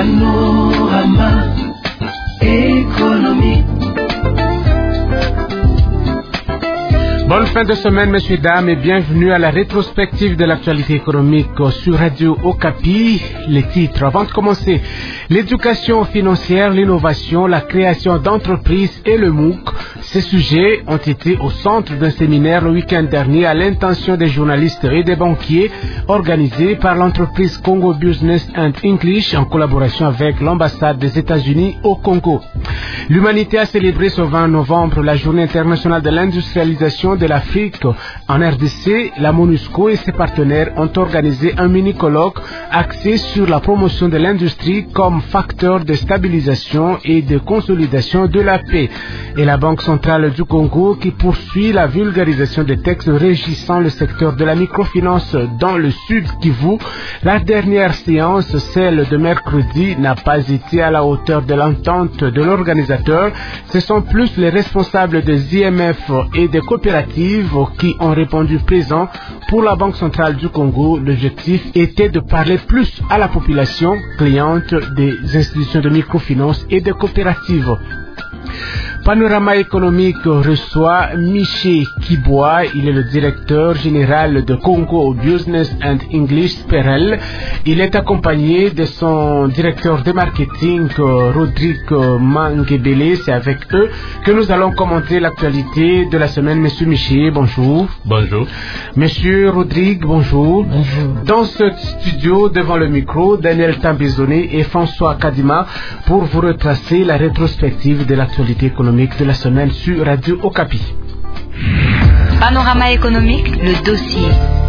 Panorama économique. Bonne fin de semaine, messieurs, dames, et bienvenue à la rétrospective de l'actualité économique sur Radio Okapi. Les titres, avant de commencer, l'éducation financière, l'innovation, la création d'entreprises et le MOOC. Ces sujets ont été au centre d'un séminaire le week-end dernier à l'intention des journalistes et des banquiers organisé par l'entreprise Congo Business and English en collaboration avec l'ambassade des États-Unis au Congo. L'humanité a célébré ce 20 novembre la journée internationale de l'industrialisation de l'Afrique. En RDC, la MONUSCO et ses partenaires ont organisé un mini-colloque axé sur la promotion de l'industrie comme facteur de stabilisation et de consolidation de la paix. Et la Banque centrale du Congo qui poursuit la vulgarisation des textes régissant le secteur de la microfinance dans le Sud Kivu. La dernière séance, celle de mercredi, n'a pas été à la hauteur de l'entente de l'organisateur. Ce sont plus les responsables des IMF et des coopératives qui ont répondu présent. Pour la Banque centrale du Congo, l'objectif était de parler plus à la population cliente des institutions de microfinance et des coopératives. Panorama économique reçoit Miché Kibois, il est le directeur général de Congo Business and English PEREL. Il est accompagné de son directeur de marketing Rodrigue Mangebele. C'est avec eux que nous allons commenter l'actualité de la semaine. Monsieur Miché, bonjour. Bonjour. Monsieur Rodrigue, bonjour. Bonjour. Dans ce studio, devant le micro, Daniel Tambizoni et François Kadima pour vous retracer la rétrospective de l'actualité économique de la semaine sur Radio Okapi. Panorama économique, le dossier.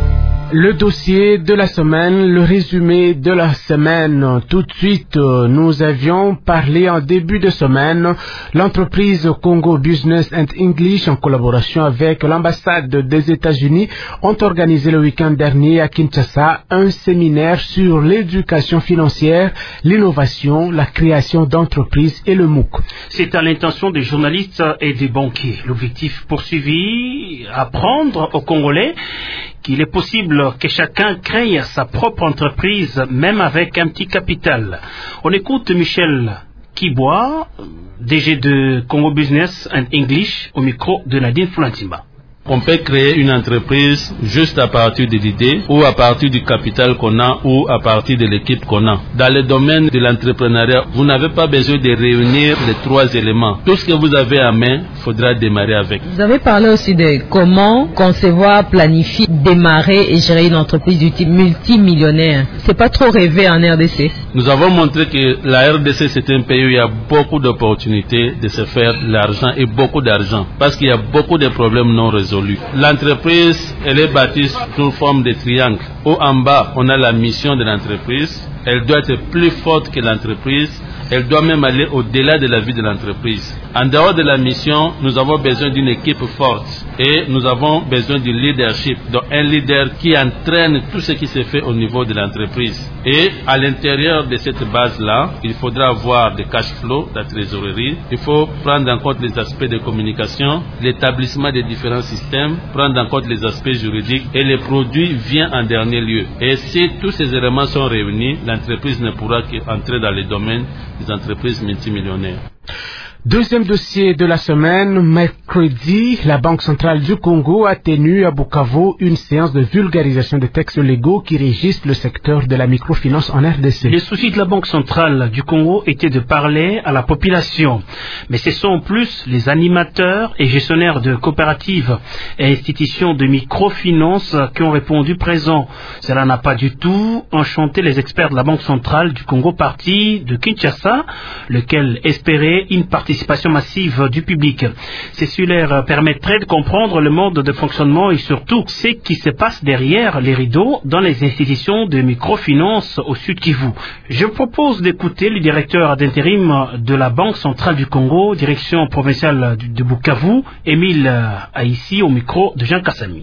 Le dossier de la semaine, le résumé de la semaine. Tout de suite, nous avions parlé en début de semaine, l'entreprise Congo Business and English en collaboration avec l'ambassade des États-Unis ont organisé le week-end dernier à Kinshasa un séminaire sur l'éducation financière, l'innovation, la création d'entreprises et le MOOC. C'est à l'intention des journalistes et des banquiers. L'objectif poursuivi, apprendre aux Congolais qu'il est possible que chacun crée sa propre entreprise, même avec un petit capital. On écoute Michel Kibois, DG de Congo Business and English, au micro de Nadine Foulantimba. On peut créer une entreprise juste à partir de l'idée ou à partir du capital qu'on a ou à partir de l'équipe qu'on a. Dans le domaine de l'entrepreneuriat, vous n'avez pas besoin de réunir les trois éléments. Tout ce que vous avez à main, il faudra démarrer avec. Vous avez parlé aussi de comment concevoir, planifier, démarrer et gérer une entreprise du type multimillionnaire. C'est pas trop rêvé en RDC. Nous avons montré que la RDC c'est un pays où il y a beaucoup d'opportunités de se faire de l'argent et beaucoup d'argent parce qu'il y a beaucoup de problèmes non résolus. L'entreprise, elle est bâtie sous forme de triangle. Au en bas, on a la mission de l'entreprise. Elle doit être plus forte que l'entreprise. Elle doit même aller au-delà de la vie de l'entreprise. En dehors de la mission, nous avons besoin d'une équipe forte et nous avons besoin du leadership, donc un leader qui entraîne tout ce qui se fait au niveau de l'entreprise. Et à l'intérieur de cette base-là, il faudra avoir des cash flow, la trésorerie. Il faut prendre en compte les aspects de communication, l'établissement des différents systèmes, prendre en compte les aspects juridiques et les produits viennent en dernier lieu. Et si tous ces éléments sont réunis, l'entreprise ne pourra qu'entrer dans les domaines des entreprises multimillionnaires. Deuxième dossier de la semaine, mercredi, la Banque centrale du Congo a tenu à Bukavu une séance de vulgarisation des textes légaux qui régissent le secteur de la microfinance en RDC. Le souci de la Banque centrale du Congo était de parler à la population. Mais ce sont en plus les animateurs et gestionnaires de coopératives et institutions de microfinance qui ont répondu présent. Cela n'a pas du tout enchanté les experts de la Banque centrale du Congo partis de Kinshasa, lequel espérait une participation massive du public. Ceci leur permettrait de comprendre le mode de fonctionnement et surtout ce qui se passe derrière les rideaux dans les institutions de microfinance au Sud Kivu. Je propose d'écouter le directeur d'intérim de la Banque centrale du Congo, direction provinciale de Bukavu, Émile Aïssi, au micro de Jean Kassami.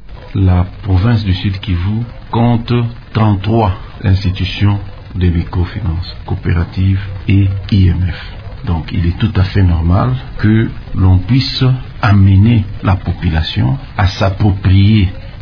La province du Sud Kivu compte 33 institutions de microfinance, coopératives et IMF. Donc il est tout à fait normal que l'on puisse amener la population à s'approprier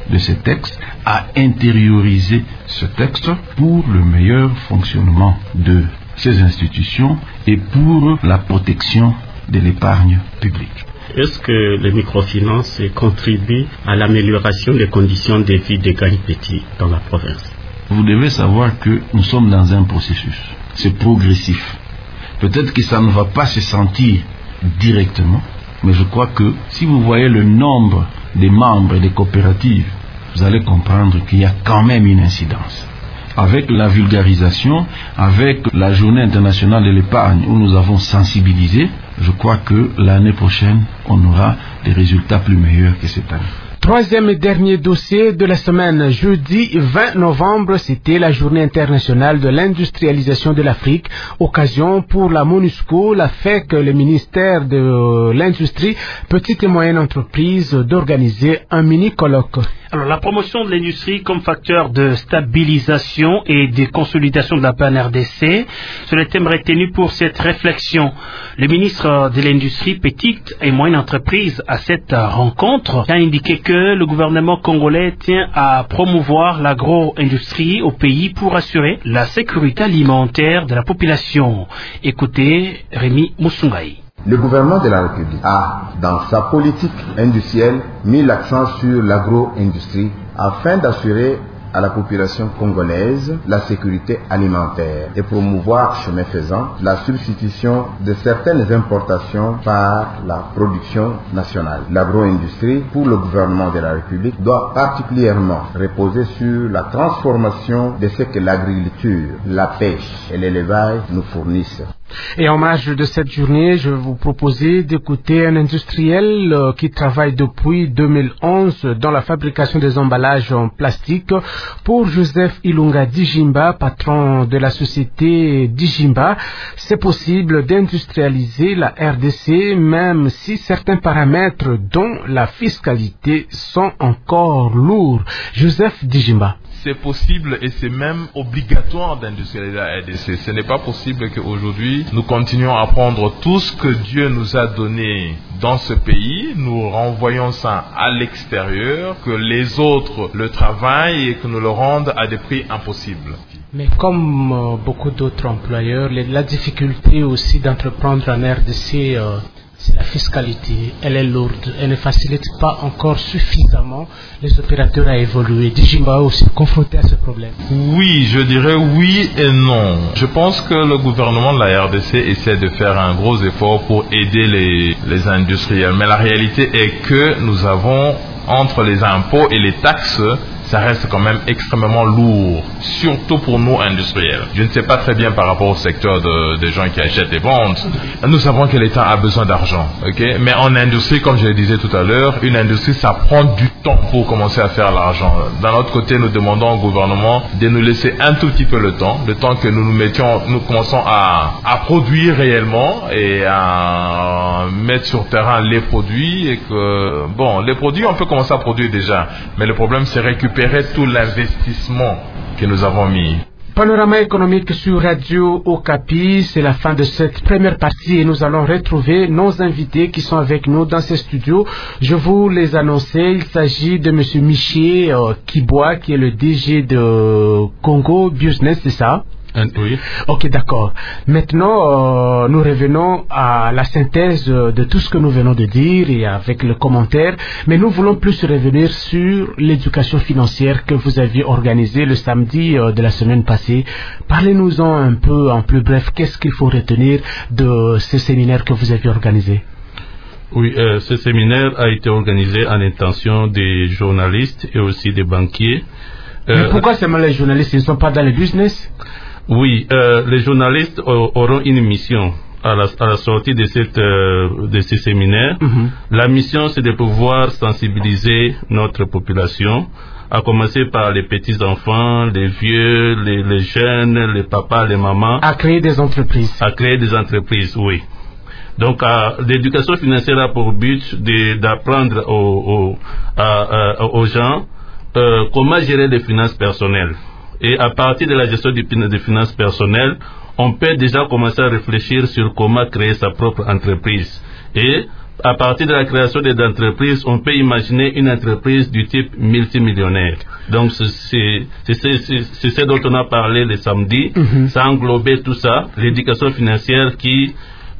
de ces textes, à intérioriser ce texte pour le meilleur fonctionnement de ces institutions et pour la protection de l'épargne publique. Est-ce que les microfinances contribuent à l'amélioration des conditions de vie des Gagne-Petit dans la province? Vous devez savoir que nous sommes dans un processus. C'est progressif. Peut-être que ça ne va pas se sentir directement, mais je crois que si vous voyez le nombre des membres et des coopératives, vous allez comprendre qu'il y a quand même une incidence. Avec la vulgarisation, avec la journée internationale de l'épargne où nous avons sensibilisé, je crois que l'année prochaine, on aura des résultats plus meilleurs que cette année. Troisième et dernier dossier de la semaine, jeudi 20 novembre, c'était la journée internationale de l'industrialisation de l'Afrique, occasion pour la MONUSCO, la FEC, le ministère de l'Industrie, Petites et Moyennes Entreprises, d'organiser un mini-colloque. Alors, la promotion de l'industrie comme facteur de stabilisation et de consolidation de la paix en RDC, c'est le thème retenu pour cette réflexion. Le ministre de l'Industrie, Petites et Moyennes Entreprises, à cette rencontre, a indiqué que le gouvernement congolais tient à promouvoir l'agro-industrie au pays pour assurer la sécurité alimentaire de la population. Écoutez Rémi Moussoungaï. Le gouvernement de la République a, dans sa politique industrielle, mis l'accent sur l'agro-industrie afin d'assurer à la population congolaise la sécurité alimentaire et promouvoir, chemin faisant, la substitution de certaines importations par la production nationale. L'agro-industrie, pour le gouvernement de la République, doit particulièrement reposer sur la transformation de ce que l'agriculture, la pêche et l'élevage nous fournissent. Et en marge de cette journée, je vais vous proposer d'écouter un industriel qui travaille depuis 2011 dans la fabrication des emballages en plastique. Pour Joseph Ilunga Dijimba, patron de la société Dijimba, c'est possible d'industrialiser la RDC même si certains paramètres dont la fiscalité sont encore lourds. Joseph Dijimba. C'est possible et c'est même obligatoire d'industrialiser la RDC. Ce n'est pas possible qu'aujourd'hui, nous continuions à prendre tout ce que Dieu nous a donné dans ce pays, nous renvoyons ça à l'extérieur, que les autres le travaillent et que nous le rendent à des prix impossibles. Mais comme beaucoup d'autres employeurs, la difficulté aussi d'entreprendre en RDC, c'est la fiscalité. Elle est lourde. Elle ne facilite pas encore suffisamment les opérateurs à évoluer. Dijimba est aussi confronté à ce problème. Oui, je dirais oui et non. Je pense que le gouvernement de la RDC essaie de faire un gros effort pour aider les industriels. Mais la réalité est que nous avons, entre les impôts et les taxes, ça reste quand même extrêmement lourd, surtout pour nous industriels. Je ne sais pas très bien par rapport au secteur des gens qui achètent et vendent. Nous savons que l'État a besoin d'argent, ok? Mais en industrie, comme je le disais tout à l'heure, une industrie, ça prend du temps pour commencer à faire l'argent. D'un autre côté, nous demandons au gouvernement de nous laisser un tout petit peu le temps que nous commençons à produire réellement et à mettre sur terrain les produits et que, bon, les produits, on peut commencer à produire déjà, mais le problème, c'est récupérer tout l'investissement que nous avons mis. Panorama économique sur Radio Okapi, c'est la fin de cette première partie et nous allons retrouver nos invités qui sont avec nous dans ces studios. Je vous les annonçais, il s'agit de M. Miché Kibois qui est le DG de Congo Business, c'est ça? Oui. Ok, d'accord. Maintenant, nous revenons à la synthèse de tout ce que nous venons de dire et avec le commentaire, mais nous voulons plus revenir sur l'éducation financière que vous aviez organisée le samedi de la semaine passée. Parlez-nous-en un peu en plus bref, qu'est-ce qu'il faut retenir de ce séminaire que vous aviez organisé? Oui, ce séminaire a été organisé en intention des journalistes et aussi des banquiers. Mais pourquoi seulement les journalistes, ils ne sont pas dans le business? Oui, les journalistes auront une mission à la sortie de ce séminaire. Mm-hmm. La mission, c'est de pouvoir sensibiliser notre population, à commencer par les petits-enfants, les vieux, les jeunes, les papas, les mamans. À créer des entreprises. À créer des entreprises, oui. Donc, l'éducation financière a pour but d'apprendre aux gens comment gérer les finances personnelles. Et à partir de la gestion des finances personnelles, on peut déjà commencer à réfléchir sur comment créer sa propre entreprise. Et à partir de la création des entreprises, on peut imaginer une entreprise du type multimillionnaire. Donc, c'est ce dont on a parlé le samedi. Ça a englobé tout ça, l'éducation financière qui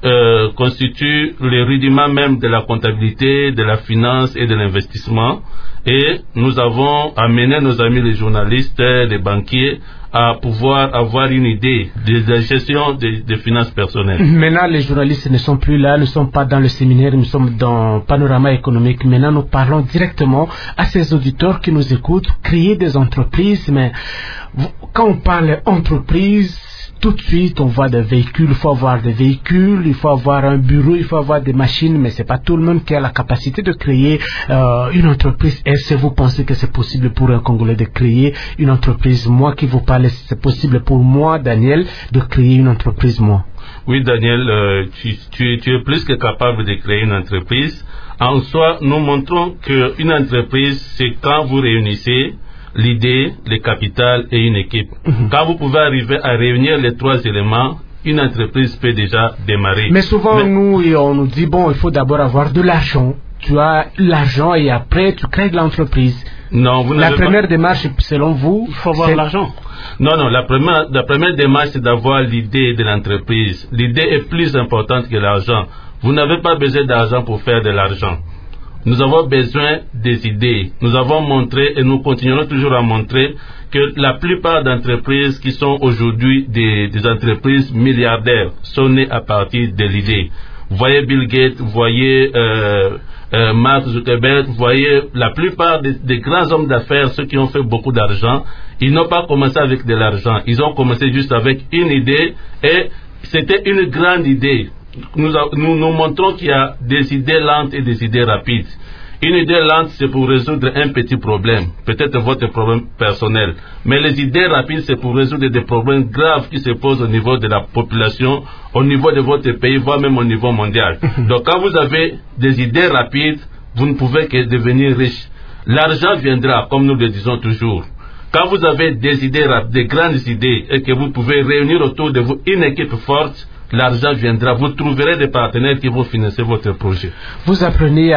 constitue le rudiment même de la comptabilité, de la finance et de l'investissement. Et nous avons amené nos amis les journalistes, les banquiers, à pouvoir avoir une idée de la gestion des finances personnelles. Maintenant, les journalistes ne sont plus là, nous ne sommes pas dans le séminaire, nous sommes dans Panorama économique. Maintenant, nous parlons directement à ces auditeurs qui nous écoutent, créer des entreprises. Mais quand on parle entreprise, tout de suite, on voit des véhicules, il faut avoir des véhicules, il faut avoir un bureau, il faut avoir des machines, mais c'est pas tout le monde qui a la capacité de créer une entreprise. Est-ce que vous pensez que c'est possible pour un Congolais de créer une entreprise? Moi qui vous parle, c'est possible pour moi, Daniel, de créer une entreprise, moi? Oui, Daniel, tu es plus que capable de créer une entreprise. En soi, nous montrons qu'une entreprise, c'est quand vous réunissez l'idée, le capital et une équipe. Quand vous pouvez arriver à réunir les trois éléments, une entreprise peut déjà démarrer. Mais souvent, on nous dit, bon, il faut d'abord avoir de l'argent. Tu as l'argent et après, tu crées de l'entreprise. Non, vous n'avez La première démarche, selon vous, il faut avoir l'argent. Non, la première démarche, c'est d'avoir l'idée de l'entreprise. L'idée est plus importante que l'argent. Vous n'avez pas besoin d'argent pour faire de l'argent. Nous avons besoin des idées. Nous avons montré et nous continuerons toujours à montrer que la plupart d'entreprises qui sont aujourd'hui des entreprises milliardaires sont nées à partir de l'idée. Vous voyez Bill Gates, vous voyez Mark Zuckerberg, vous voyez la plupart des grands hommes d'affaires, ceux qui ont fait beaucoup d'argent, ils n'ont pas commencé avec de l'argent. Ils ont commencé juste avec une idée et c'était une grande idée. Nous montrons qu'il y a des idées lentes et des idées rapides. Une idée lente, c'est pour résoudre un petit problème, peut-être votre problème personnel. Mais les idées rapides, c'est pour résoudre des problèmes graves qui se posent au niveau de la population, au niveau de votre pays, voire même au niveau mondial. Donc quand vous avez des idées rapides, vous ne pouvez que devenir riche. L'argent viendra, comme nous le disons toujours. Quand vous avez des idées rapides, des grandes idées, et que vous pouvez réunir autour de vous une équipe forte, l'argent viendra. Vous trouverez des partenaires qui vont financer votre projet. Vous apprenez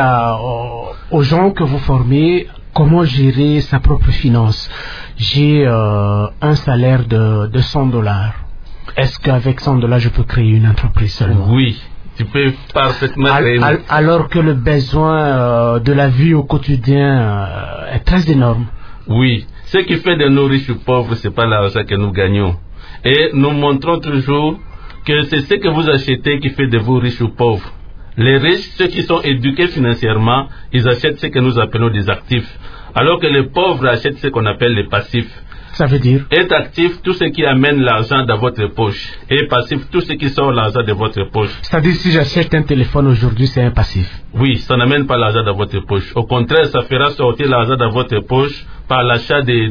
aux gens que vous formez comment gérer sa propre finance. J'ai un salaire de $100. Est-ce qu'avec $100, je peux créer une entreprise seulement? Oui, tu peux parfaitement créer alors que le besoin de la vie au quotidien est très énorme. Oui, ce qui fait de nous riches ou pauvres, ce n'est pas l'argent que nous gagnons. Et nous montrons toujours que c'est ce que vous achetez qui fait de vous riches ou pauvres. Les riches, ceux qui sont éduqués financièrement, ils achètent ce que nous appelons des actifs, alors que les pauvres achètent ce qu'on appelle les passifs. Ça veut dire? Être actif, tout ce qui amène l'argent dans votre poche. Et passif, tout ce qui sort l'argent de votre poche. C'est-à-dire, si j'achète un téléphone aujourd'hui, c'est un passif? Oui, ça n'amène pas l'argent dans votre poche. Au contraire, ça fera sortir l'argent dans votre poche par l'achat des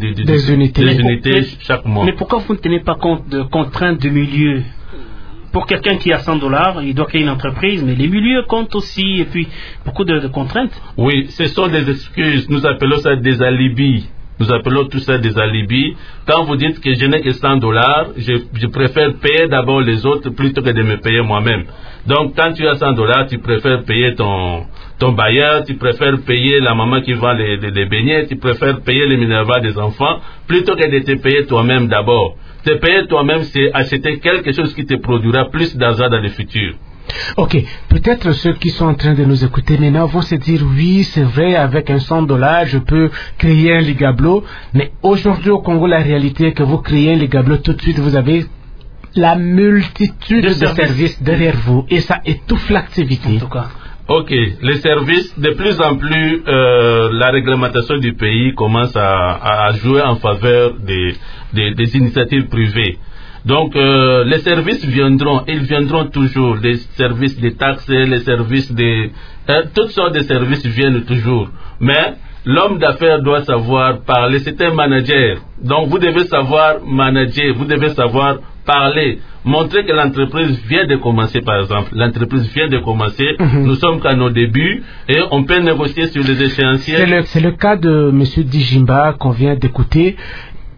unités chaque mois. Mais pourquoi vous ne tenez pas compte de contraintes de milieu? Pour quelqu'un qui a $100, il doit créer une entreprise, mais les milieux comptent aussi, et puis beaucoup de contraintes. Oui, ce sont des excuses. Nous appelons ça des alibis. Nous appelons tout ça des alibis. Quand vous dites que je n'ai que $100, je préfère payer d'abord les autres plutôt que de me payer moi-même. Donc, quand tu as $100, tu préfères payer ton bailleur, tu préfères payer la maman qui vend les beignets, tu préfères payer les minervas des enfants plutôt que de te payer toi-même d'abord. Te payer toi-même, c'est acheter quelque chose qui te produira plus d'argent dans le futur. Ok, peut-être ceux qui sont en train de nous écouter maintenant vont se dire oui, c'est vrai, avec un $100, je peux créer un Ligablo, mais aujourd'hui au Congo, la réalité est que vous créez un Ligablo, tout de suite vous avez la multitude de services derrière vous et ça étouffe l'activité. En tout cas. Ok, les services, de plus en plus, la réglementation du pays commence à jouer en faveur des initiatives privées. Donc, les services viendront, ils viendront toujours, les services des taxes, les services toutes sortes de services viennent toujours. Mais l'homme d'affaires doit savoir parler, c'est un manager. Donc, vous devez savoir manager, vous devez savoir parler, montrer que l'entreprise vient de commencer, par exemple. L'entreprise vient de commencer, nous sommes qu'à nos débuts et on peut négocier sur les échéanciers. C'est le cas de M. Dijimba qu'on vient d'écouter.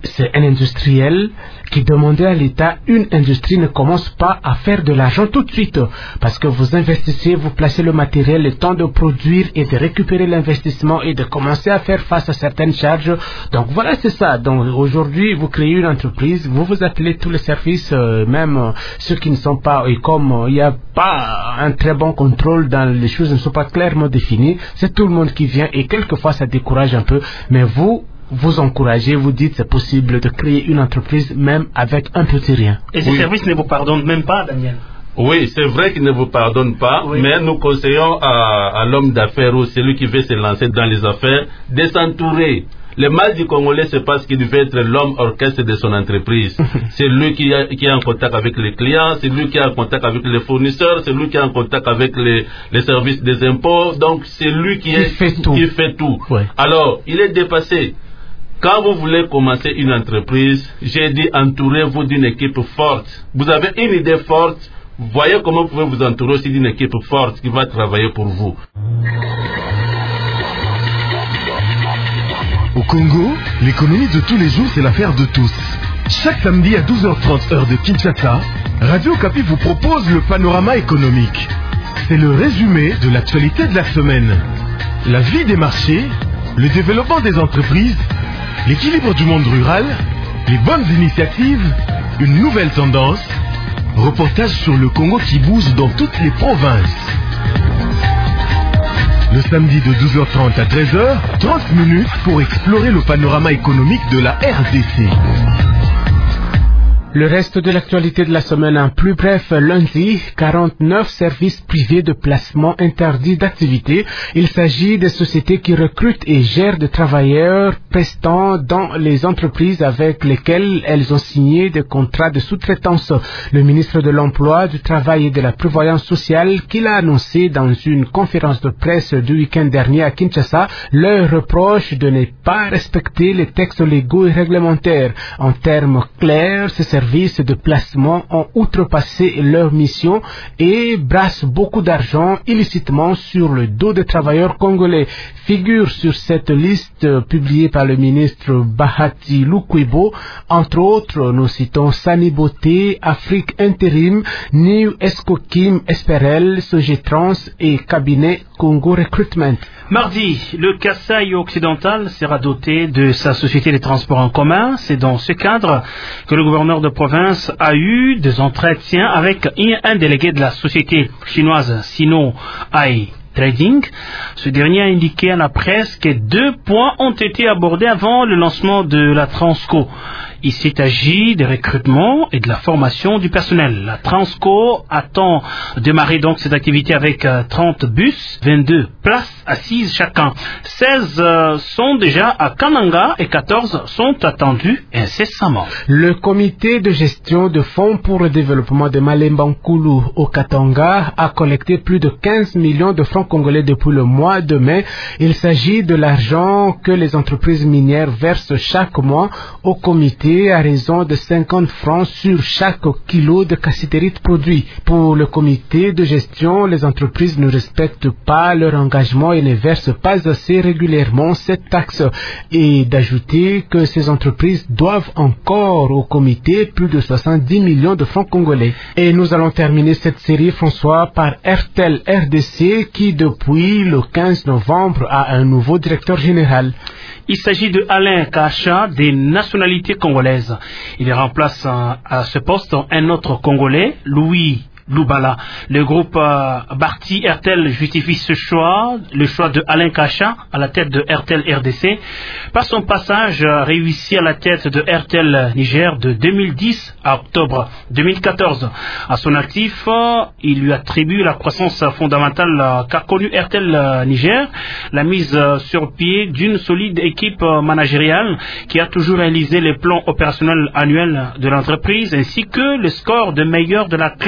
c'est un industriel qui demandait à l'État, une industrie ne commence pas à faire de l'argent tout de suite, parce que vous investissez, vous placez le matériel, le temps de produire et de récupérer l'investissement et de commencer à faire face à certaines charges. Donc voilà, c'est ça. Donc aujourd'hui, vous créez une entreprise, vous vous appelez tous les services, même ceux qui ne sont pas, et comme il n'y a pas un très bon contrôle dans les choses ne sont pas clairement définies, c'est tout le monde qui vient et quelquefois ça décourage un peu, mais vous encouragez, vous dites c'est possible de créer une entreprise même avec un petit rien. Et ces services ne vous pardonnent même pas, Daniel? Oui, c'est vrai qu'ils ne vous pardonnent pas, mais nous conseillons à l'homme d'affaires ou celui qui veut se lancer dans les affaires de s'entourer. Le mal du Congolais, c'est parce qu'il veut être l'homme orchestre de son entreprise. C'est lui qui est en contact avec les clients, c'est lui qui est en contact avec les fournisseurs, c'est lui qui est en contact avec les services des impôts. Donc, c'est lui qui fait tout. Ouais. Alors, il est dépassé. Quand vous voulez commencer une entreprise, j'ai dit entourez-vous d'une équipe forte. Vous avez une idée forte, voyez comment vous pouvez vous entourer aussi d'une équipe forte qui va travailler pour vous. Au Congo, l'économie de tous les jours, c'est l'affaire de tous. Chaque samedi à 12h30 heure de Kinshasa, Radio Okapi vous propose le panorama économique. C'est le résumé de l'actualité de la semaine. La vie des marchés, le développement des entreprises, l'équilibre du monde rural, les bonnes initiatives, une nouvelle tendance, reportage sur le Congo qui bouge dans toutes les provinces. Le samedi de 12h30 à 13h, 30 minutes pour explorer le panorama économique de la RDC. Le reste de l'actualité de la semaine en plus bref, lundi, 49 services privés de placement interdits d'activité. Il s'agit des sociétés qui recrutent et gèrent des travailleurs prestant dans les entreprises avec lesquelles elles ont signé des contrats de sous-traitance. Le ministre de l'Emploi, du Travail et de la Prévoyance sociale, qui l'a annoncé dans une conférence de presse du week-end dernier à Kinshasa, leur reproche de ne pas respecter les textes légaux et réglementaires. En termes clairs, ces services de placement ont outrepassé leur mission et brassent beaucoup d'argent illicitement sur le dos des travailleurs congolais. Figure sur cette liste publiée par le ministre Bahati Lukwebo, entre autres, nous citons Sani Beauté, Afrique Intérim, New Escokim Esperel, Sogetrans et Cabinet Congo Recruitment. Mardi, le Kasaï occidental sera doté de sa société de transport en commun. C'est dans ce cadre que le gouverneur de province a eu des entretiens avec un délégué de la société chinoise Sino Ai Trading. Ce dernier a indiqué à la presse que 2 points ont été abordés avant le lancement de la Transco. Il s'agit des recrutements et de la formation du personnel. La Transco attend démarrer donc cette activité avec 30 bus, 22 places assises chacun. 16 sont déjà à Kananga et 14 sont attendus incessamment. Le comité de gestion de fonds pour le développement de Malembankulu au Katanga a collecté plus de 15 millions de francs congolais depuis le mois de mai. Il s'agit de l'argent que les entreprises minières versent chaque mois au comité à raison de 50 francs sur chaque kilo de cassiterite produit. Pour le comité de gestion, les entreprises ne respectent pas leur engagement et ne versent pas assez régulièrement cette taxe. Et d'ajouter que ces entreprises doivent encore au comité plus de 70 millions de francs congolais. Et nous allons terminer cette série, François, par RTL RDC qui depuis le 15 novembre a un nouveau directeur général. Il s'agit de Alain Kacha, des nationalités congolaises. Il remplace à ce poste un autre Congolais, Louis Loubala. Le groupe Barty RTL justifie ce choix, le choix de Alain Kacha à la tête de RTL RDC, par son passage réussi à la tête de RTL Niger de 2010 à octobre 2014. À son actif, il lui attribue la croissance fondamentale qu'a connue RTL Niger, la mise sur pied d'une solide équipe managériale qui a toujours réalisé les plans opérationnels annuels de l'entreprise, ainsi que le score de meilleur de la classe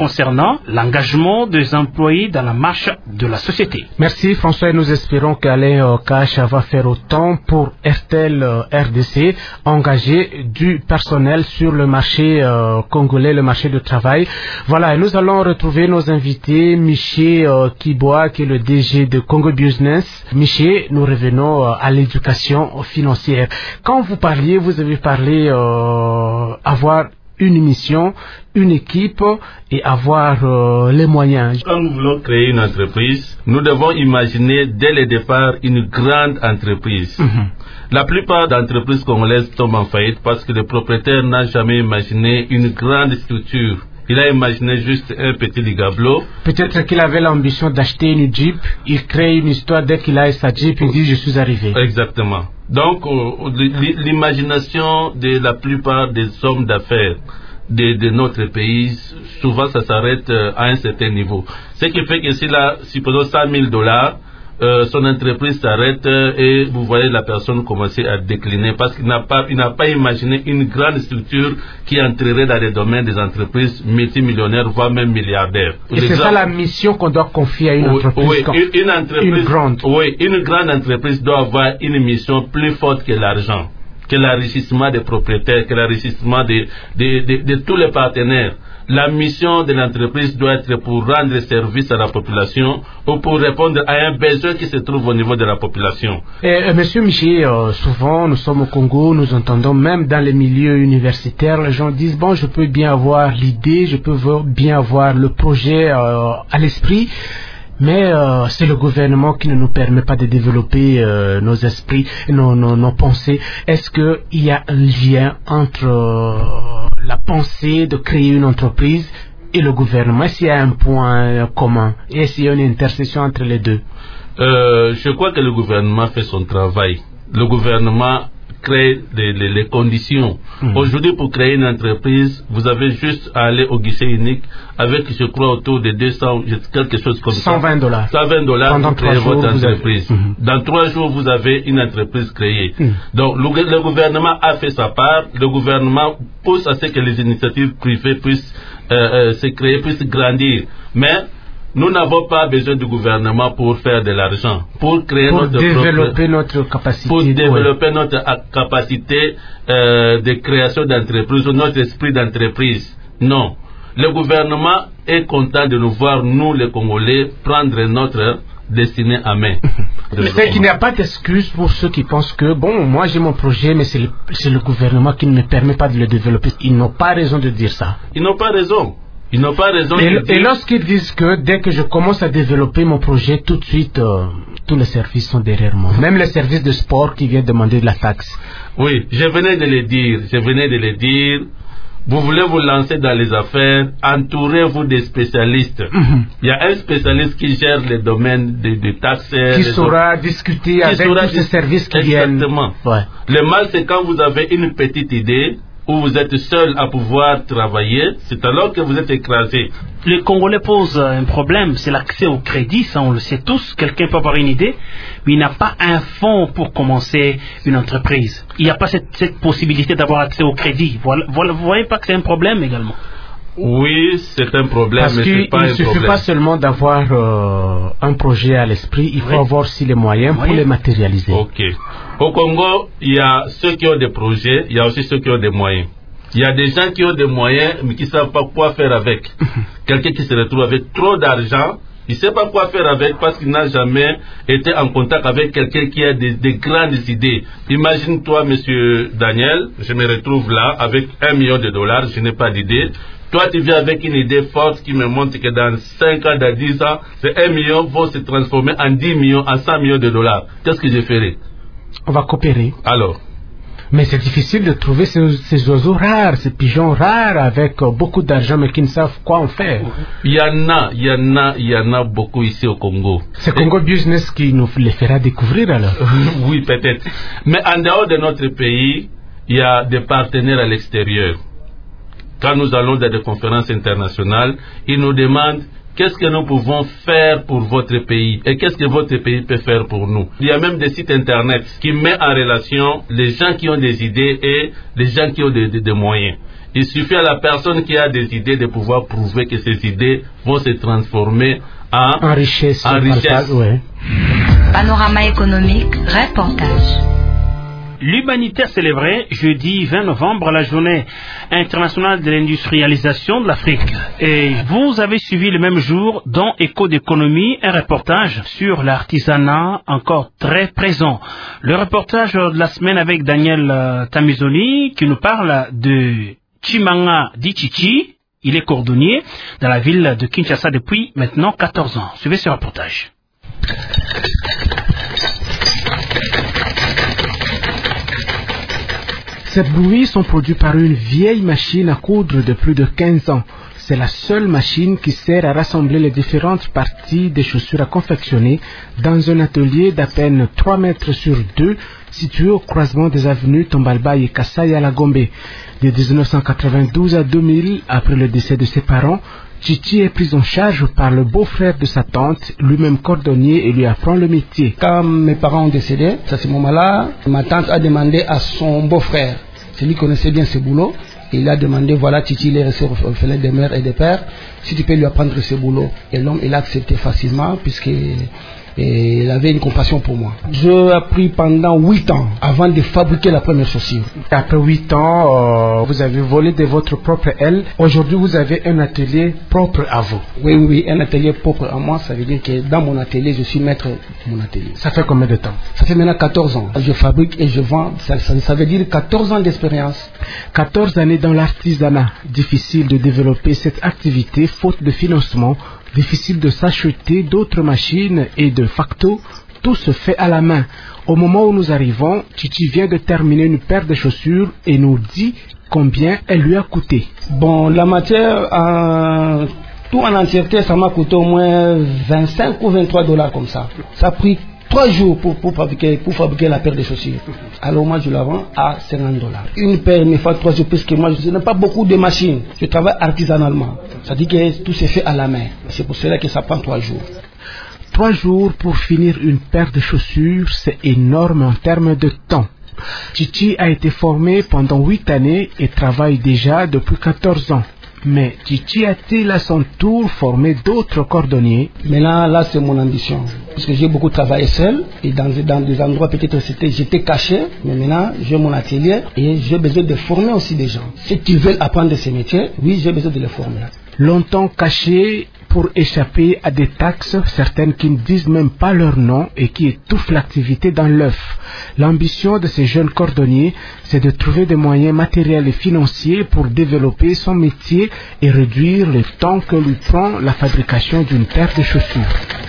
concernant l'engagement des employés dans la marche de la société. Merci François, et nous espérons qu'Alain Cash va faire autant pour RTL RDC, engager du personnel sur le marché congolais, le marché du travail. Voilà, et nous allons retrouver nos invités, Michel Kiboa, qui est le DG de Congo Business. Michel, nous revenons à l'éducation financière. Quand vous parliez, vous avez parlé avoir une mission, une équipe et avoir les moyens. Quand nous voulons créer une entreprise, nous devons imaginer dès le départ une grande entreprise. La plupart d'entreprises congolaises tombent en faillite parce que le propriétaire n'a jamais imaginé une grande structure. Il a imaginé juste un petit ligablo. Peut-être qu'il avait l'ambition d'acheter une Jeep, il crée une histoire, dès qu'il a sa Jeep, il dit je suis arrivé. Exactement. Donc l'imagination de la plupart des hommes d'affaires de notre pays, souvent ça s'arrête à un certain niveau. Ce qui fait que s'il a, supposons $100,000, son entreprise s'arrête et vous voyez la personne commencer à décliner parce qu'il n'a pas imaginé une grande structure qui entrerait dans les domaines des entreprises multimillionnaires, voire même milliardaires. Et c'est ça la mission qu'on doit confier à une entreprise. Une grande entreprise doit avoir une mission plus forte que l'argent, que l'enrichissement des propriétaires, que l'enrichissement de tous les partenaires. La mission de l'entreprise doit être pour rendre service à la population ou pour répondre à un besoin qui se trouve au niveau de la population. Monsieur Michel, souvent nous sommes au Congo, nous entendons même dans les milieux universitaires, les gens disent bon, je peux bien avoir l'idée, je peux bien avoir le projet à l'esprit, mais c'est le gouvernement qui ne nous permet pas de développer nos esprits, nos pensées. Est-ce qu'il y a un lien entre la pensée de créer une entreprise et le gouvernement? Est-ce qu'il y a un point commun? Est-ce qu'il y a une intersection entre les deux? Je crois que le gouvernement fait son travail. Le gouvernement crée les conditions. Aujourd'hui, pour créer une entreprise, vous avez juste à aller au guichet unique avec, je crois, autour de 200, quelque chose comme ça. $120. $120 pour créer votre entreprise. Dans 3 jours, vous avez une entreprise créée. Donc, le gouvernement a fait sa part. Le gouvernement pousse à ce que les initiatives privées puissent se créer, puissent grandir. Mais nous n'avons pas besoin du gouvernement pour faire de l'argent, pour créer notre capacité. Pour développer notre capacité de création d'entreprise ou notre esprit d'entreprise. Non. Le gouvernement est content de nous voir, nous les Congolais, prendre notre destinée à main. C'est qu'il n'y a pas d'excuse pour ceux qui pensent que, bon, moi j'ai mon projet, mais c'est le gouvernement qui ne me permet pas de le développer. Ils n'ont pas raison de dire ça. Ils n'ont pas raison. Ils n'ont pas raison. Et lorsqu'ils disent que dès que je commence à développer mon projet, tout de suite, tous les services sont derrière moi. Même les services de sport qui viennent demander de la taxe. Oui, je venais de le dire. Vous voulez vous lancer dans les affaires, entourez-vous des spécialistes. Il y a un spécialiste qui gère les domaines des taxes. Qui saura discuter avec tous ces services qui viennent. Exactement. Ouais. Le mal, c'est quand vous avez une petite idée, où vous êtes seul à pouvoir travailler, c'est alors que vous êtes écrasé. Les Congolais posent un problème, c'est l'accès au crédit, ça on le sait tous. Quelqu'un peut avoir une idée, mais il n'a pas un fonds pour commencer une entreprise. Il n'y a pas cette possibilité d'avoir accès au crédit. Vous voyez pas que c'est un problème également? Oui, c'est un problème, parce mais c'est pas un problème. Parce qu'il ne suffit pas seulement d'avoir un projet à l'esprit, il faut avoir aussi les moyens pour les matérialiser. Ok. Au Congo, il y a ceux qui ont des projets, il y a aussi ceux qui ont des moyens. Il y a des gens qui ont des moyens, mais qui ne savent pas quoi faire avec. Quelqu'un qui se retrouve avec trop d'argent, il ne sait pas quoi faire avec parce qu'il n'a jamais été en contact avec quelqu'un qui a des grandes idées. Imagine-toi, monsieur Daniel, je me retrouve là avec $1 million, je n'ai pas d'idée. Toi, tu viens avec une idée forte qui me montre que dans 5 ans, dans 10 ans, ces 1 million vont se transformer en 10 millions, en $100 millions. Qu'est-ce que je ferai? On va coopérer. Alors? Mais c'est difficile de trouver ces oiseaux rares, ces pigeons rares avec beaucoup d'argent mais qui ne savent quoi en faire. Il y en a beaucoup ici au Congo. C'est Congo Business qui nous les fera découvrir alors. Oui, peut-être. Mais en dehors de notre pays, il y a des partenaires à l'extérieur. Quand nous allons dans des conférences internationales, ils nous demandent qu'est-ce que nous pouvons faire pour votre pays et qu'est-ce que votre pays peut faire pour nous. Il y a même des sites internet qui mettent en relation les gens qui ont des idées et les gens qui ont des moyens. Il suffit à la personne qui a des idées de pouvoir prouver que ces idées vont se transformer en richesse. Panorama économique, reportage. L'Humanitaire célébrait jeudi 20 novembre la journée internationale de l'industrialisation de l'Afrique. Et vous avez suivi le même jour dans Écho d'économie un reportage sur l'artisanat encore très présent. Le reportage de la semaine avec Daniel Tamizoni qui nous parle de Chimanga Dichichi. Il est cordonnier dans la ville de Kinshasa depuis maintenant 14 ans. Suivez ce reportage. Ces bruits sont produits par une vieille machine à coudre de plus de 15 ans. C'est la seule machine qui sert à rassembler les différentes parties des chaussures à confectionner dans un atelier d'à peine 3 mètres sur 2 situé au croisement des avenues Tombalba et Kassai à la Gombe. De 1992 à 2000, après le décès de ses parents, Chichi est pris en charge par le beau-frère de sa tante, lui-même cordonnier, et lui apprend le métier. Quand mes parents ont décédé, à ce moment-là, ma tante a demandé à son beau-frère, celui qui connaissait bien ce boulot, et il a demandé, voilà, Chichi, il est resté orphelin des mères et des pères, si tu peux lui apprendre ce boulot. Et l'homme, il a accepté facilement, puisqu'il avait une compassion pour moi. J'ai appris pendant 8 ans avant de fabriquer la première chaussure. Après 8 ans, vous avez volé de votre propre aile. Aujourd'hui, vous avez un atelier propre à vous. Oui, un atelier propre à moi, ça veut dire que dans mon atelier, je suis maître de mon atelier. Ça fait combien de temps? Ça fait maintenant 14 ans. Je fabrique et je vends, ça veut dire 14 ans d'expérience. 14 années dans l'artisanat. Difficile de développer cette activité faute de financement. Difficile de s'acheter d'autres machines et de facto, tout se fait à la main. Au moment où nous arrivons, Chichi vient de terminer une paire de chaussures et nous dit combien elle lui a coûté. Bon, la matière, tout en entièreté, ça m'a coûté au moins 25 ou 23 $ comme ça. Ça a pris 3 jours pour fabriquer la paire de chaussures. Alors moi je la vends à 50 $. Une paire me fait 3 jours puisque moi je n'ai pas beaucoup de machines. Je travaille artisanalement. Ça dit que tout se fait à la main. C'est pour cela que ça prend 3 jours. 3 jours pour finir une paire de chaussures, c'est énorme en termes de temps. Chichi a été formé pendant 8 années et travaille déjà depuis 14 ans. Mais Chichi a-t-il à son tour formé d'autres cordonniers? Maintenant, là, c'est mon ambition. Parce que j'ai beaucoup travaillé seul. Et dans des endroits, peut-être j'étais caché. Mais maintenant, j'ai mon atelier. Et j'ai besoin de former aussi des gens. Ceux qui veulent apprendre ces métiers, oui, j'ai besoin de les former. Longtemps caché pour échapper à des taxes, certaines qui ne disent même pas leur nom et qui étouffent l'activité dans l'œuf. L'ambition de ces jeunes cordonniers, c'est de trouver des moyens matériels et financiers pour développer son métier et réduire le temps que lui prend la fabrication d'une paire de chaussures.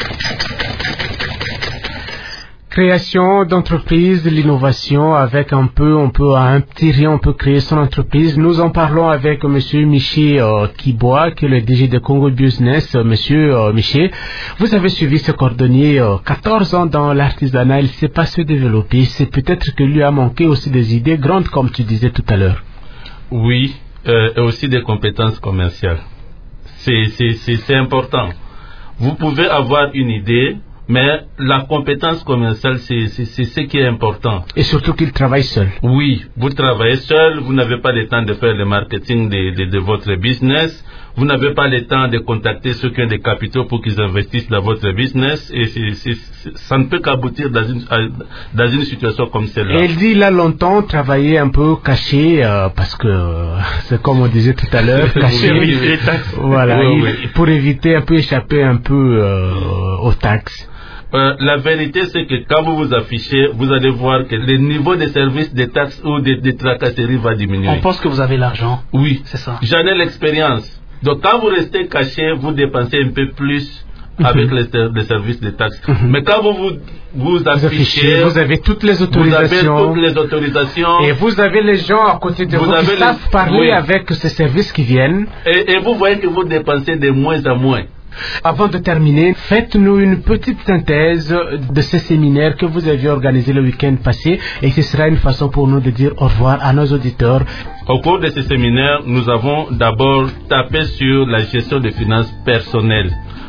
Création d'entreprise, de l'innovation, avec un petit rien, on peut créer son entreprise. Nous en parlons avec monsieur Miché Kibois, qui est le DG de Congo Business. Monsieur Miché, vous avez suivi ce cordonnier 14 ans dans l'artisanat, il ne sait pas se développer. C'est peut-être que lui a manqué aussi des idées grandes, comme tu disais tout à l'heure. Oui, et aussi des compétences commerciales. C'est important. Vous pouvez avoir une idée, mais la compétence commerciale, c'est ce qui est important. Et surtout qu'il travaille seul. Oui, vous travaillez seul, vous n'avez pas le temps de faire le marketing de votre business, vous n'avez pas le temps de contacter ceux qui ont des capitaux pour qu'ils investissent dans votre business, et ça ne peut qu'aboutir dans une situation comme celle-là. Et il dit, il a longtemps travaillé un peu caché, parce que c'est comme on disait tout à l'heure, caché, voilà, pour éviter un peu, échapper un peu aux taxes. La vérité, c'est que quand vous vous affichez, vous allez voir que le niveau de service des taxes ou des tracasseries va diminuer. On pense que vous avez l'argent. Oui, c'est ça. J'en ai l'expérience. Donc quand vous restez caché, vous dépensez un peu plus avec les services des taxes. Mais quand vous affichez, vous avez toutes les autorisations. Et vous avez les gens à côté de vous qui savent parler avec ces services qui viennent. Et vous voyez que vous dépensez de moins en moins. Avant de terminer, faites-nous une petite synthèse de ce séminaire que vous aviez organisé le week-end passé, et ce sera une façon pour nous de dire au revoir à nos auditeurs. Au cours de ce séminaire, nous avons d'abord tapé sur la gestion des finances personnelles.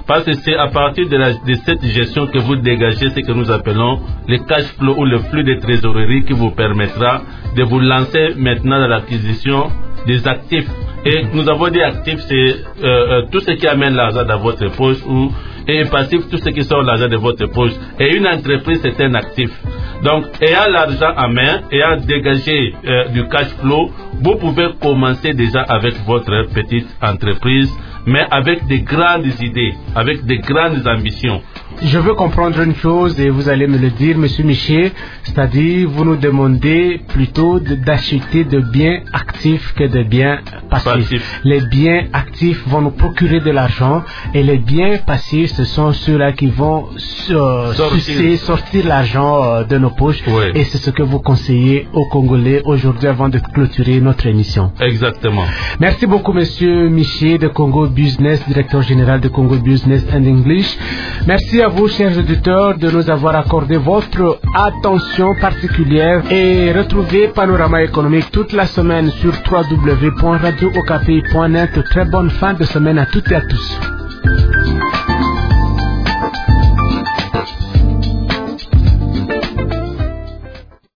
Parce que c'est à partir de cette gestion que vous dégagez ce que nous appelons le cash flow ou le flux de trésorerie qui vous permettra de vous lancer maintenant dans l'acquisition des actifs. Et nous avons dit actifs, c'est tout ce qui amène l'argent dans votre poche, et passif, tout ce qui sort l'argent de votre poche. Et une entreprise, c'est un actif. Donc, ayant l'argent en main, ayant dégagé du cash flow, vous pouvez commencer déjà avec votre petite entreprise, mais avec des grandes idées, avec des grandes ambitions. Je veux comprendre une chose et vous allez me le dire, Monsieur Miché, c'est-à-dire vous nous demandez plutôt d'acheter de biens actifs que de biens passifs. Les biens actifs vont nous procurer de l'argent et les biens passifs, ce sont ceux-là qui vont sortir l'argent de nos poches. Oui. Et c'est ce que vous conseillez aux Congolais aujourd'hui avant de clôturer notre émission. Exactement. Merci beaucoup, Monsieur Miché de Congo Business, directeur général de Congo Business and English. Merci à vous, chers auditeurs, de nous avoir accordé votre attention particulière et retrouvez Panorama économique toute la semaine sur www.radiookapi.net. Très bonne fin de semaine à toutes et à tous.